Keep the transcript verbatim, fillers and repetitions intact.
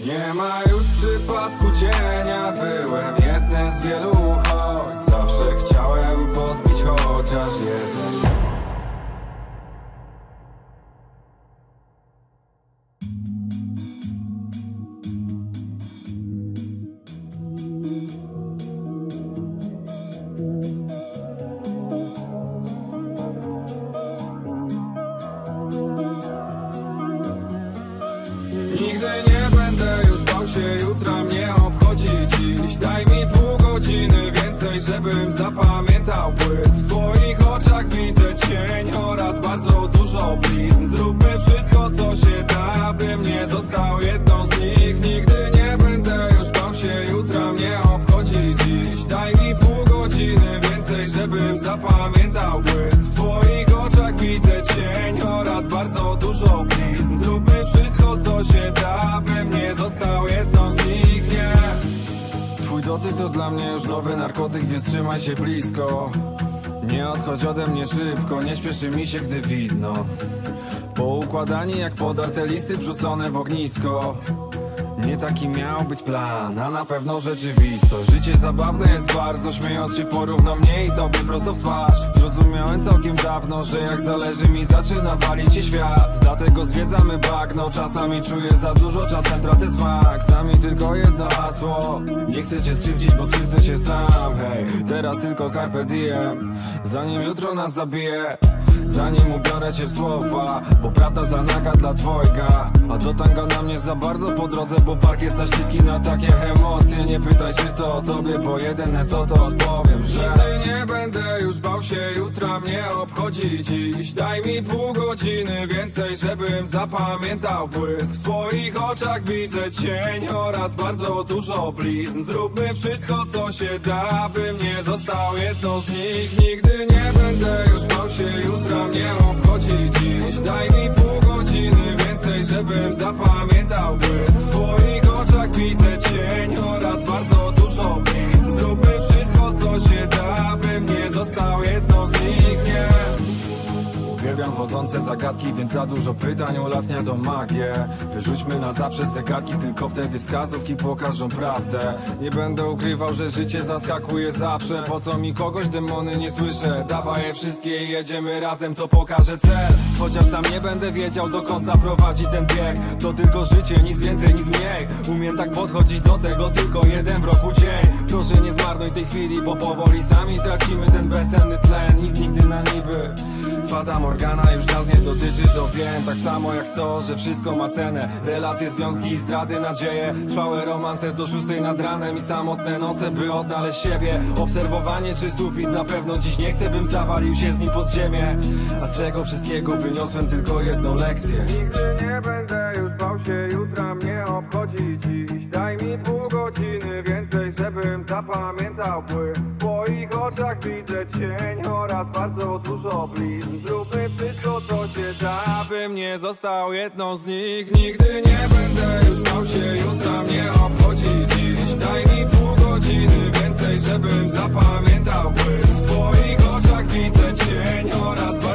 Nie ma już przypadku cienia, byłem jednym z wielu, choć zawsze chciałem podbić chociaż jeden. Nigdy nie będę już bał się, jutra mnie obchodzi dziś. Daj mi pół godziny więcej, żebym zapamiętał błysk. W twoich oczach widzę cień oraz bardzo dużo blizn. Zróbmy wszystko co się da, bym nie został jedną z nich. Nigdy nie będę już bał się, jutra mnie obchodzi dziś. Daj mi pół godziny więcej, żebym zapamiętał błysk. W twoich oczach widzę cień oraz bardzo dużo blizn. Zróbmy wszystko co się da, bym nie został jedną z nich, nie. Twój dotyk to dla mnie już nowy narkotyk, więc trzymaj się blisko. Nie odchodź ode mnie szybko, nie śpieszy mi się, gdy widno. Poukładani jak podarte listy wrzucone w ognisko. Nie taki miał być plan, a na pewno rzeczywistość. Życie zabawne jest bardzo, śmiejąc się porówno mnie i tobie prosto w twarz. Zrozumiałem całkiem dawno, że jak zależy mi zaczyna walić się świat. Dlatego zwiedzamy bagno, czasami czuję za dużo, czasem tracę smak. Z nami tylko jedno hasło, nie chcę cię skrzywdzić, bo skrzywdzę się sam. Hej, teraz tylko carpe diem, zanim jutro nas zabije. Zanim ubiorę cię w słowa, bo prawda zanaga dla dwojga. A do tanga na mnie za bardzo po drodze, bo parkiet za śliski na takie emocje. Nie pytaj czy to o tobie, bo jedyne co to odpowiem, że nigdy nie będę już bał się, jutra mnie obchodzi dziś. Daj mi pół godziny więcej, żebym zapamiętał błysk. W twoich oczach widzę cień oraz bardzo dużo blizn. Zróbmy wszystko co się da, bym nie został jedną z nich. Nigdy nie będę już bał się, jutra mnie obchodzi dziś. Daj mi pół godziny więcej, żebym zapamiętał błysk. W twoich oczach widzę cień oraz bardzo dużo blizn. Zróbmy wszystko co się da, bym nie został jedną z nich, nie. Uwielbiam chodzące zagadki, więc za dużo pytań ulatnia to magię. Wyrzućmy na zawsze zegarki, tylko wtedy wskazówki pokażą prawdę. Nie będę ukrywał, że życie zaskakuje zawsze. Po co mi kogoś, demony nie słyszę. Dawaj je wszystkie i jedziemy razem, to pokażę cel. Chociaż sam nie będę wiedział do końca prowadzi ten bieg. To tylko życie, nic więcej, nic mniej. Umiem tak podchodzić do tego, tylko jeden w roku dzień. Proszę nie zmarnuj tej chwili, bo powoli sami tracimy ten bezsenny tlen. Nic nigdy na niby. Fata Morgana już nas nie dotyczy, to wiem. Tak samo jak to, że wszystko ma cenę. Relacje, związki i zdrady, nadzieje. Trwałe romanse do szóstej nad ranem i samotne noce, by odnaleźć siebie. Obserwowanie czy sufit, na pewno dziś nie chcę, bym zawalił się z nim pod ziemię. A z tego wszystkiego wyniosłem tylko jedną lekcję. Nigdy nie będę już bał się, jutra mnie obchodzi dziś. Daj mi pół godziny więcej, żebym zapamiętał błysk. W twoich oczach widzę cień oraz bardzo dużo blizn. Zróbmy wszystko co się da, bym nie został jedną z nich. Nigdy nie będę już bał się, jutra mnie obchodzi dziś. Daj mi pół godziny więcej, żebym zapamiętał błysk. W twoich oczach widzę cień oraz